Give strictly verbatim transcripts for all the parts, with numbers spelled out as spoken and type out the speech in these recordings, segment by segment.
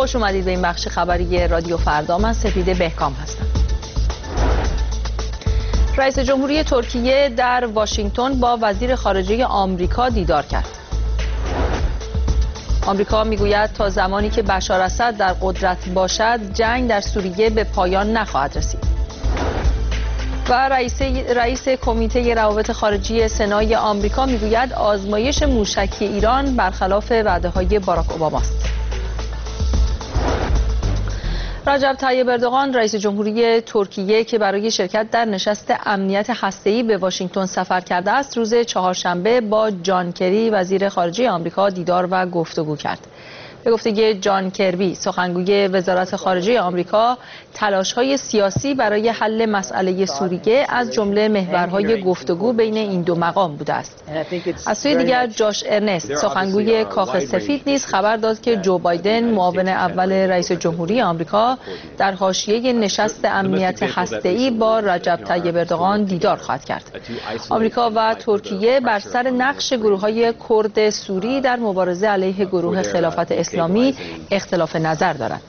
خوش اومدید به این بخش خبری رادیو فردا. من سپیده بهکام هستم. رئیس جمهوری ترکیه در واشنگتن با وزیر خارجه آمریکا دیدار کرد. آمریکا میگوید تا زمانی که بشار اسد در قدرت باشد جنگ در سوریه به پایان نخواهد رسید. و رئیس رئیس کمیته روابط خارجی سنای آمریکا میگوید آزمایش موشکی ایران برخلاف وعده‌های باراک اوباماست. رجب طیب اردوغان رئیس جمهوری ترکیه که برای شرکت در نشست امنیت هسته‌ای به واشنگتن سفر کرده است، روز چهارشنبه با جان کری وزیر خارجه آمریکا دیدار و گفتگو کرد. به گفته جان کربی سخنگوی وزارت خارجه آمریکا، تلاش‌های سیاسی برای حل مسئله سوریه از جمله محورهای گفتگو بین این دو مقام بوده است. از سوی دیگر جاش ارنست سخنگوی کاخ سفید نیز خبر داد که جو بایدن معاون اول رئیس جمهوری آمریکا در حاشیه نشست امنیت هسته‌ای با رجب طیب اردوغان دیدار خواهد کرد. آمریکا و ترکیه بر سر نقش گروه‌های کرد سوری در مبارزه علیه گروه خلافت اسلامی اختلاف نظر دارند.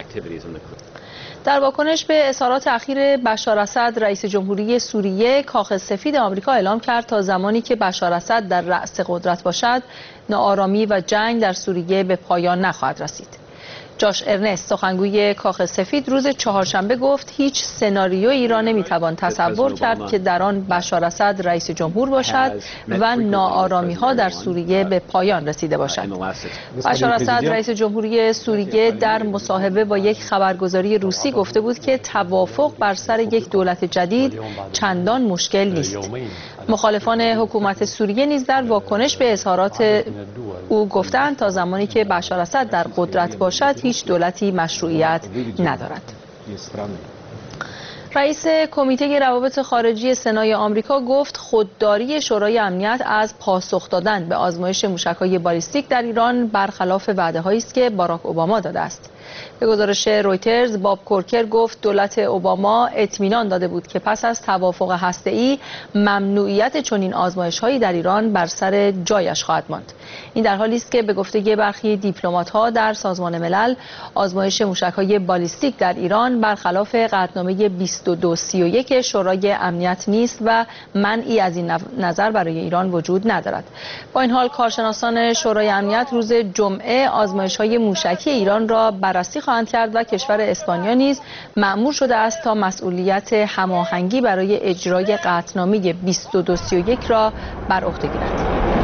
در واکنش به اظهارات اخیر بشار اسد، رئیس جمهوری سوریه، کاخ سفید آمریکا اعلام کرد تا زمانی که بشار اسد در رأس قدرت باشد، ناآرامی و جنگ در سوریه به پایان نخواهد رسید. جاش ارنست سخنگوی کاخ سفید روز چهارشنبه گفت هیچ سناریویی را نمیتوان تصور کرد که در آن بشار اسد رئیس جمهور باشد و ناآرامی‌ها در سوریه به پایان رسیده باشد. بشار اسد رئیس جمهوری سوریه در مصاحبه با یک خبرگزاری روسی گفته بود که توافق بر سر یک دولت جدید چندان مشکل نیست. مخالفان حکومت سوریه نیز در واکنش به اظهارات او گفتند تا زمانی که بشار اسد در قدرت باشد هیچ دولتی مشروعیت ندارد. رئیس کمیته روابط خارجی سنای آمریکا گفت خودداری شورای امنیت از پاسخ دادن به آزمایش موشک‌های بالیستیک در ایران برخلاف وعده‌هایی است که باراک اوباما داده است. به گزارش رویترز، باب کورکر گفت دولت اوباما اطمینان داده بود که پس از توافق هسته‌ای ممنوعیت چنین آزمایش‌هایی در ایران بر سر جایش خواهد ماند. این در حالی است که به گفته برخی دیپلمات‌ها در سازمان ملل آزمایش موشک‌های بالیستیک در ایران برخلاف قطعنامه بیست و دو سی و یک شورای امنیت نیست و منعی از این نظر برای ایران وجود ندارد. با این حال کارشناسان شورای امنیت روز جمعه آزمایش‌های موشکی ایران را بررسی خواهند کرد و کشور اسپانیا نیز مأمور شده است تا مسئولیت هماهنگی برای اجرای قطعنامه بیست و دو سی و یک را بر عهده گیرد.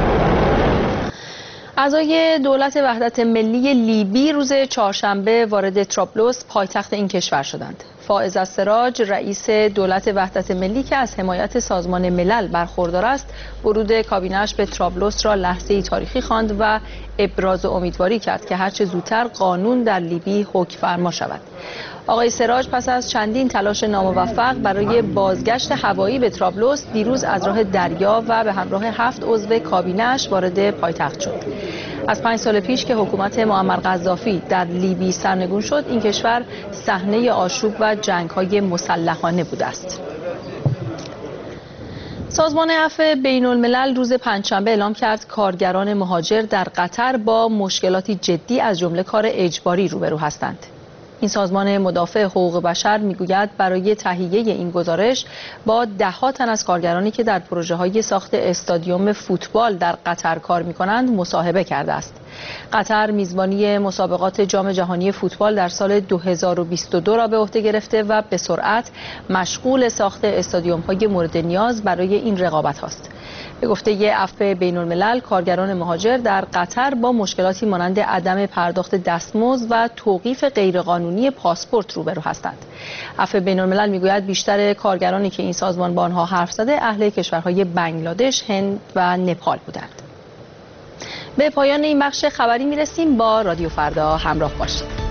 اعضای دولت وحدت ملی لیبی روز چهارشنبه وارد طرابلس پایتخت این کشور شدند. فائز السراج رئیس دولت وحدت ملی که از حمایت سازمان ملل برخوردار است، ورود کابینه‌اش به طرابلس را لحظه‌ای تاریخی خواند و ابراز امیدواری کرد که هرچه زودتر قانون در لیبی حکم فرما شود. آقای سراج پس از چندین تلاش ناموفق برای بازگشت هوایی به طرابلس دیروز از راه دریا و به همراه هفت عضو کابینه‌اش وارد پایتخت شد. از پنج سال پیش که حکومت معمر قذافی در لیبی سرنگون شد، این کشور صحنه آشوب و جنگ‌های مسلحانه بوده است. سازمان عفو بین الملل روز پنجشنبه اعلام کرد کارگران مهاجر در قطر با مشکلاتی جدی از جمله کار اجباری روبرو هستند. این سازمان مدافع حقوق بشر میگوید برای تهیه این گزارش با ده‌ها تن از کارگرانی که در پروژه‌های ساخت استادیوم فوتبال در قطر کار می‌کنند مصاحبه کرده است. قطر میزبانی مسابقات جام جهانی فوتبال در سال دو هزار و بیست و دو را به عهده گرفته و به سرعت مشغول ساخت استادیوم‌های مورد نیاز برای این رقابت است. به گفته عفو بین الملل، کارگران مهاجر در قطر با مشکلاتی مانند عدم پرداخت دستمزد و توقیف غیرقانونی پاسپورت روبرو هستند. عفو بین الملل میگوید بیشتر کارگرانی که این سازمان با آنها حرف زده اهل کشورهای بنگلادش، هند و نپال بودند. به پایان این بخش خبری میرسیم. با رادیو فردا همراه باشید.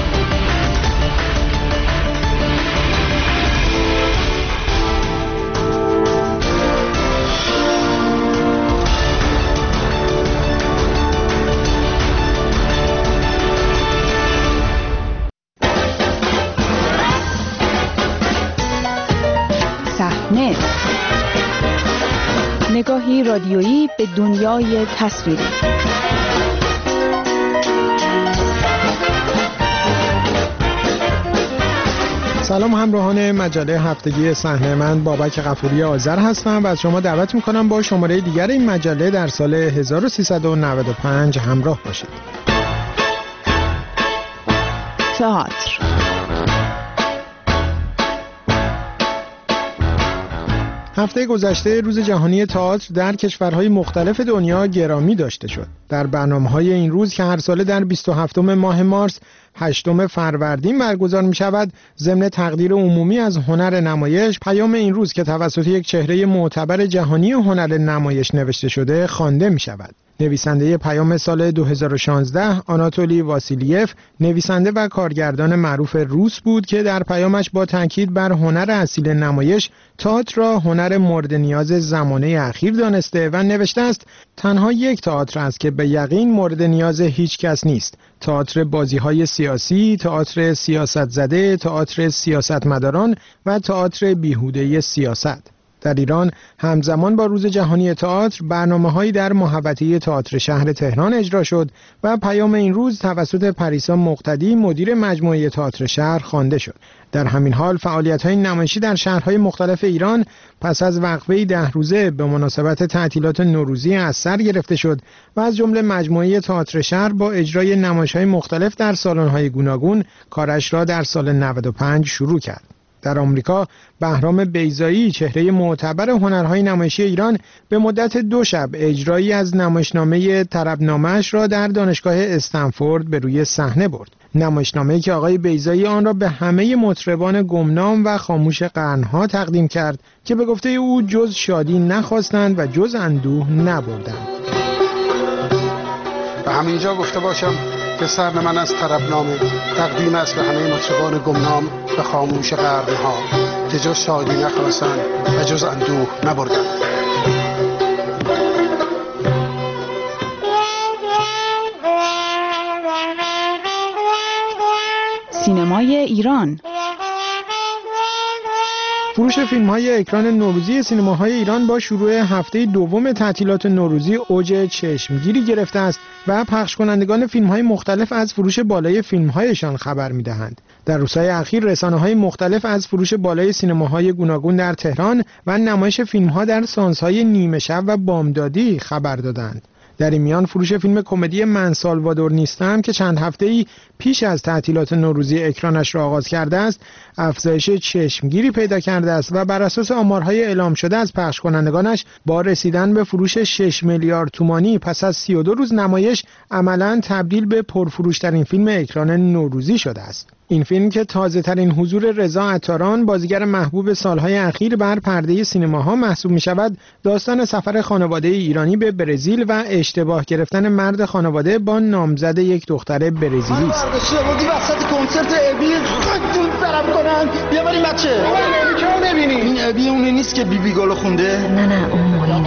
صحنه، نگاهی رادیویی به دنیای تصویری. سلام همراهان مجله هفتگی صحنه، من بابک غفوری آذر هستم و از شما دعوت میکنم با شماره دیگر این مجله در سال هزار و سیصد و نود و پنج همراه باشید. تئاتر. هفته گذشته روز جهانی تئاتر در کشورهای مختلف دنیا گرامی داشته شد. در برنامه‌های این روز که هر ساله در بیست و هفتم ماه مارس هشتم فروردین برگزار می شود، ضمن تقدیر عمومی از هنر نمایش، پیام این روز که توسط یک چهره معتبر جهانی هنر نمایش نوشته شده خوانده می شود. نویسنده پیام سال دو هزار و شانزده آناتولی واسیلیف، نویسنده و کارگردان معروف روس بود که در پیامش با تاکید بر هنر اصیل نمایش، تئاتر را هنر مورد نیاز زمانه اخیر دانسته و نوشته است: تنها یک تئاتر است که به یقین مورد نیاز هیچ کس نیست. تئاتر بازی‌های سیاسی، تئاتر سیاست زده، تئاتر سیاستمداران و تئاتر بیهوده سیاست. در ایران همزمان با روز جهانی تئاتر برنامه‌هایی در محوطه تئاتر شهر تهران اجرا شد و پیام این روز توسط پریسا مقتدی مدیر مجموعه تئاتر شهر خوانده شد. در همین حال فعالیت‌های نمایشی در شهرهای مختلف ایران پس از وقفه‌ای ده روزه به مناسبت تعطیلات نوروزی از سر گرفته شد و از جمله مجموعه تئاتر شهر با اجرای نمایش‌های مختلف در سالن‌های گوناگون کارش را در سال نود و پنج شروع کرد. در آمریکا بهرام بیضایی، چهره معتبر هنرهای نمایشی ایران، به مدت دو شب اجرایی از نمایشنامه طربنامه‌اش را در دانشگاه استنفورد به روی صحنه برد. نمایشنامه‌ای که آقای بیضایی آن را به همه مطربان گمنام و خاموش قرنها تقدیم کرد که به گفته او جز شادی نخواستند و جز اندوه نبردند. به همینجا گفته باشم که سرن من از طربنامه تقدیم است به همه مطربان گمنام و خاموش قرنها که جز شادی نخواستند و جز اندوه نبردند. سینمای ایران. فروش فیلم‌های اکران نوروزی سینماهای ایران با شروع هفته دوم تعطیلات نوروزی اوج چشمگیری گرفته است و پخش کنندگان فیلم‌های مختلف از فروش بالای فیلم‌هایشان خبر می‌دهند. در روزهای اخیر رسانه‌های مختلف از فروش بالای سینماهای گوناگون در تهران و نمایش فیلم‌ها در سانس‌های نیمه شب و بامدادی خبر دادند. در این میان فروش فیلم کمدی من سالوادور نیستم که چند هفته‌ای پیش از تعطیلات نوروزی اکرانش را آغاز کرده است، افزایش چشمگیری پیدا کرده است و بر اساس آمارهای اعلام شده از پخش کنندگانش با رسیدن به فروش شش میلیارد تومانی پس از سی و دو روز نمایش عملاً تبدیل به پرفروش‌ترین فیلم اکران نوروزی شده است. این فیلم که تازه‌ترین حضور رضا عطاران، بازیگر محبوب سالهای اخیر بر پرده سینماها محسوب می‌شود، داستان سفر خانواده ایرانی به برزیل و اشتباه گرفتن مرد خانواده با نامزد یک دختر برزیلی است. بودی وسط کنسرت ابی خودتون طرف کنن بیا بریم بچه این ابی اونی نیست که بی بی گلو خونده؟ نه نه اون موینه.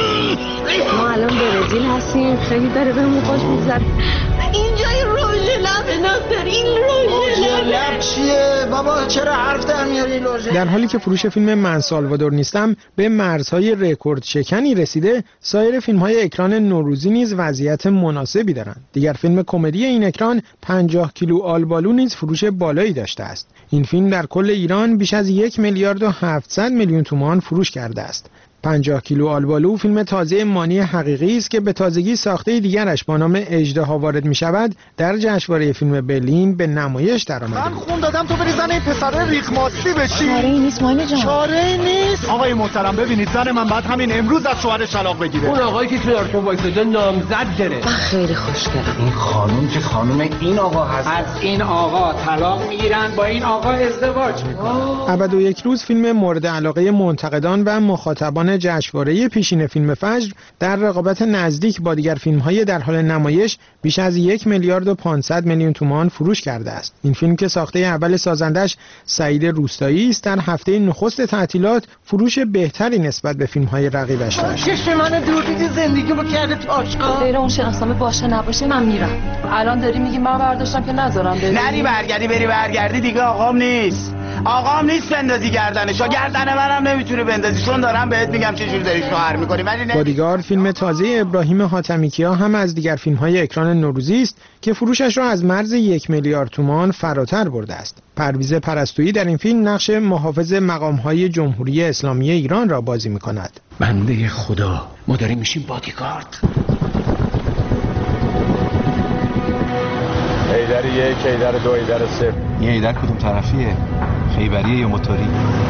ما الان برزیل هستیم، خیلی داره بهمون خوش میگذره. اینجای روژ لب ناصر، این روژ لب چیه بابا؟ چرا حرف در میاری روژ؟ در حالی که فروش فیلم من سالوادور نیستم به مرزهای رکورد شکنی رسیده، سایر فیلم‌های اکران نوروزی نیز وضعیت مناسبی دارند. دیگر فیلم کمدی این اکران پنجاه کیلو آلبالو نیز فروش بالایی داشته است. این فیلم در کل ایران بیش از یک میلیارد و هفتصد میلیون تومان فروش کرده است. پنجاه کیلو آلبالو فیلم تازه مانی حقیقی است که به تازگی ساخته دیگرش با نام اژدها وارد می شود در جشنواره فیلم برلین به نمایش درآمده. من خون دادم تو بری زن این پسر ریخماستی بشی. چاره ای نیست مانی جان. چاره ای نیست. آقای محترم ببینید زن من بعد همین امروز از شوهرش طلاق بگیره. اون آقایی که تو دارتون وایساده نامزد گرفت. من خیلی خوشگلم. این خانم که خانم این آقا هست. از این آقا طلاق میگیرن با این آقا ازدواج میکنن. ابد و یک روز فیلم مورد علاقه منتقدان و مخاطبان جشنواره پیشین فیلم فجر در رقابت نزدیک با دیگر فیلم‌های در حال نمایش بیش از یک میلیارد و پانصد میلیون تومان فروش کرده است. این فیلم که ساخته اول سازندش سعید روستایی است در هفته نخست تعطیلات فروش بهتری نسبت به فیلم‌های رقیبش داشت. چشم من دور دیدی زندگی با کرده تاشقا. غیر اون شناسنامه باشه نباشه من میرم. الان داری میگی من برداشتم که نذارم بری. نری برگردی بری برگردی دیگه آقام نیست. آقام نیست بندازی گردنشو، گردن منم نمیتونی بندازی، چون دارم بهت میگم چه جوری داری شوهر میکنی. ولی نه بادیگارد فیلم تازه ابراهیم حاتمیکیا هم از دیگر فیلم‌های اکران نوروزی است که فروشش را از مرز یک میلیارد تومان فراتر برده است. پرویز پرستویی در این فیلم نقش محافظ مقام‌های جمهوری اسلامی ایران را بازی می‌کند. بنده خدا، ما داریم میشیم بادیگارد. ایدر یک، ایدر دو، ایدر سه. این ایدر کدوم طرفیه؟ خیبریه یا موتوری؟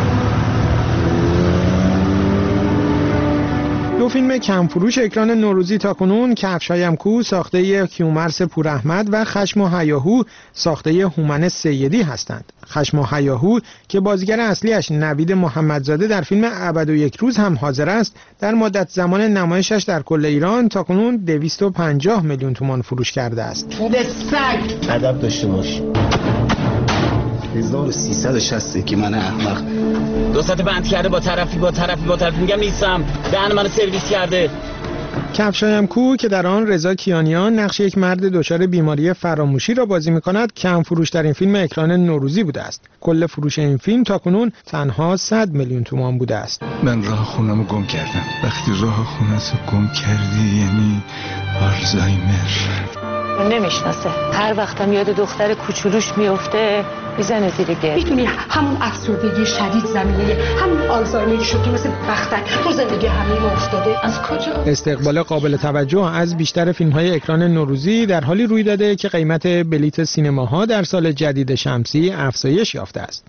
دو فیلم کم فروش اکران نوروزی تاکنون کفشایم کو ساخته کیومرث پوراحمد و خشم و هیاهو ساخته هومن سیدی هستند. خشم و هیاهو که بازیگر اصلیش نوید محمدزاده در فیلم ابد و یک روز هم حاضر است، در مدت زمان نمایشش در کل ایران تاکنون دویست و پنجاه میلیون تومان فروش کرده است. طول سگ ادب داشته باش. هزار و سیصد و شصت که من احمق دو ساعت بند کرده با طرفی با طرفی با طرفی میگم نیستم، دهن منو سرویس کرده. کفشایم کو که در آن رضا کیانیان نقش یک مرد دچار بیماری فراموشی را بازی می‌کند، کم فروش در این فیلم اکران نوروزی بوده است. کل فروش این فیلم تاکنون تنها صد میلیون تومان بوده است. من راه خونمو گم کردم. وقتی راه خونه‌تو گم کردی یعنی آلزایمر. نمیشناسه. هر وقتم یاد دختر کوچولوش میفته میزنه زیر گل. میدونی همون افسردگی شدید زمینه همون آلزایمری شد که مثل بختک تو زندگی همه ما افتاده. از کجا؟ استقبال قابل توجه از بیشتر فیلم‌های اکران نوروزی در حالی روی داده که قیمت بلیت سینماها در سال جدید شمسی افزایش یافته است.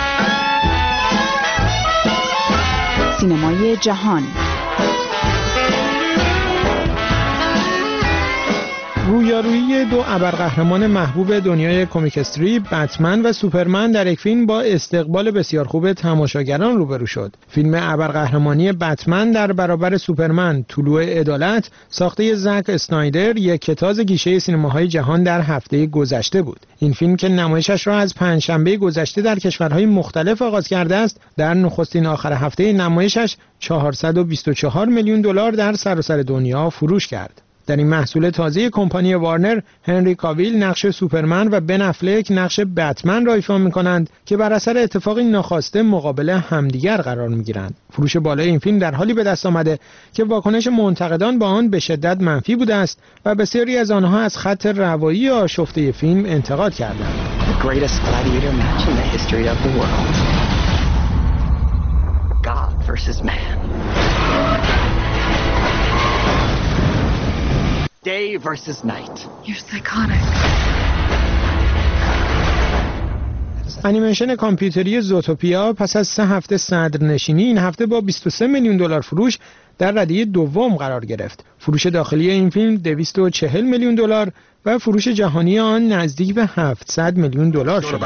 سینمای جهان. رویارویی دو ابرقهرمان محبوب دنیای کمیک استریپ، بتمن و سوپرمن در یک فیلم با استقبال بسیار خوب تماشاگران روبرو شد. فیلم ابرقهرمانی بتمن در برابر سوپرمن، طلوع عدالت، ساخته زک اسنایدر، یک کتاز گیشه سینماهای جهان در هفته گذشته بود. این فیلم که نمایشش را از پنجشنبه گذشته در کشورهای مختلف آغاز کرده است، در نخستین آخر هفته نمایشش چهارصد و بیست و چهار میلیون دلار در سراسر دنیا فروش کرد. در این محصول تازه کمپانی وارنر، هنری کاویل نقش سوپرمن و بن افلک نقش بتمن را ایفا می‌کنند که بر اثر اتفاقی ناخواسته مقابل همدیگر قرار می‌گیرند. فروش بالای این فیلم در حالی به دست آمده که واکنش منتقدان با آن به شدت منفی بوده است و بسیاری از آنها از خط روایی آشفته فیلم انتقاد کردند. Day versus night. You're psychotic. انیمیشن کامپیوتری زوتوپیا پس از سه هفته صدرنشینی این هفته با بیست و سه میلیون دلار فروش در ردیه دوم قرار گرفت. فروش داخلی این فیلم دویست و چهل میلیون دلار و فروش جهانی آن نزدیک به هفتصد میلیون دلار شد.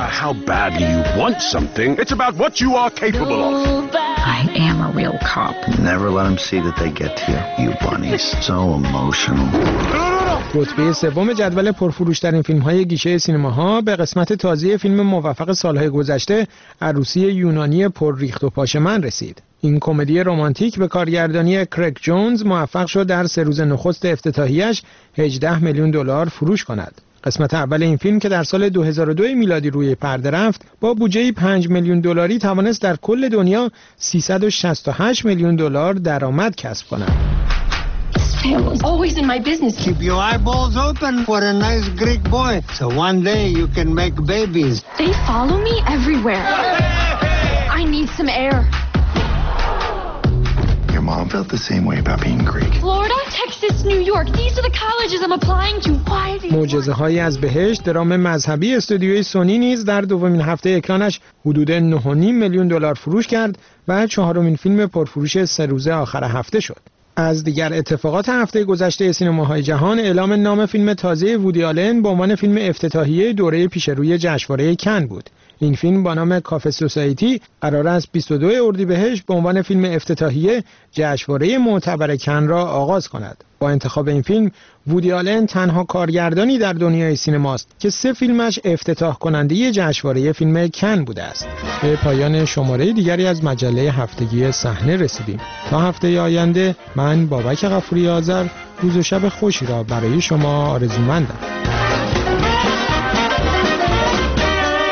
I am a real cop. Never let them see that they get to you. You bunnies, so emotional. رتبه سوم جدول پرفروش‌ترین فیلم‌های گیشه سینماها به قسمت تازه فیلم موفق سال‌های گذشته، عروسی یونانی پر ریخت و پاشمن رسید. این کمدی رمانتیک به کارگردانی کرگ جونز موفق شد در سه روز نخست افتتاحیه‌اش هجده میلیون دلار فروش کند. قسمت اول این فیلم که در سال دو هزار و دو میلادی روی پرده رفت، با بودجه پنج میلیون دلاری توانست در کل دنیا سیصد و شصت و هشت میلیون دلار درآمد کسب کند. Always in my business. Keep your eyeballs open. What a nice Greek boy. So one day you can make babies. They follow me everywhere. I need some air. Your mom felt the same way about being Greek. Florida, Texas, New York. These are the colleges I'm applying to. Why do you... معجزه‌های از بهشت، درام مذهبی استودیوی سونی نیز در دومین هفته اکرانش حدود نه و نیم میلیون دلار فروش کرد و چهارمین فیلم پرفروش سه روزه آخر هفته شد. از دیگر اتفاقات هفته گذشته سینماهای جهان، اعلام نام فیلم تازه وودی آلن به عنوان فیلم افتتاحیه دوره پیشروی جشنواره کن بود. این فیلم با نام کافه سوسایتی قرار است بیست و دو اردیبهشت به عنوان فیلم افتتاحیه جشنواره معتبر کن را آغاز کند. با انتخاب این فیلم، وودی آلن تنها کارگردانی در دنیای سینماست که سه فیلمش افتتاح کننده جشنواره فیلم کن بوده است. به پایان شماره دیگری از مجله هفتگی صحنه رسیدیم. تا هفته آینده، من بابک غفوری آذر روز و شب خوشی را برای شما آرزومندم.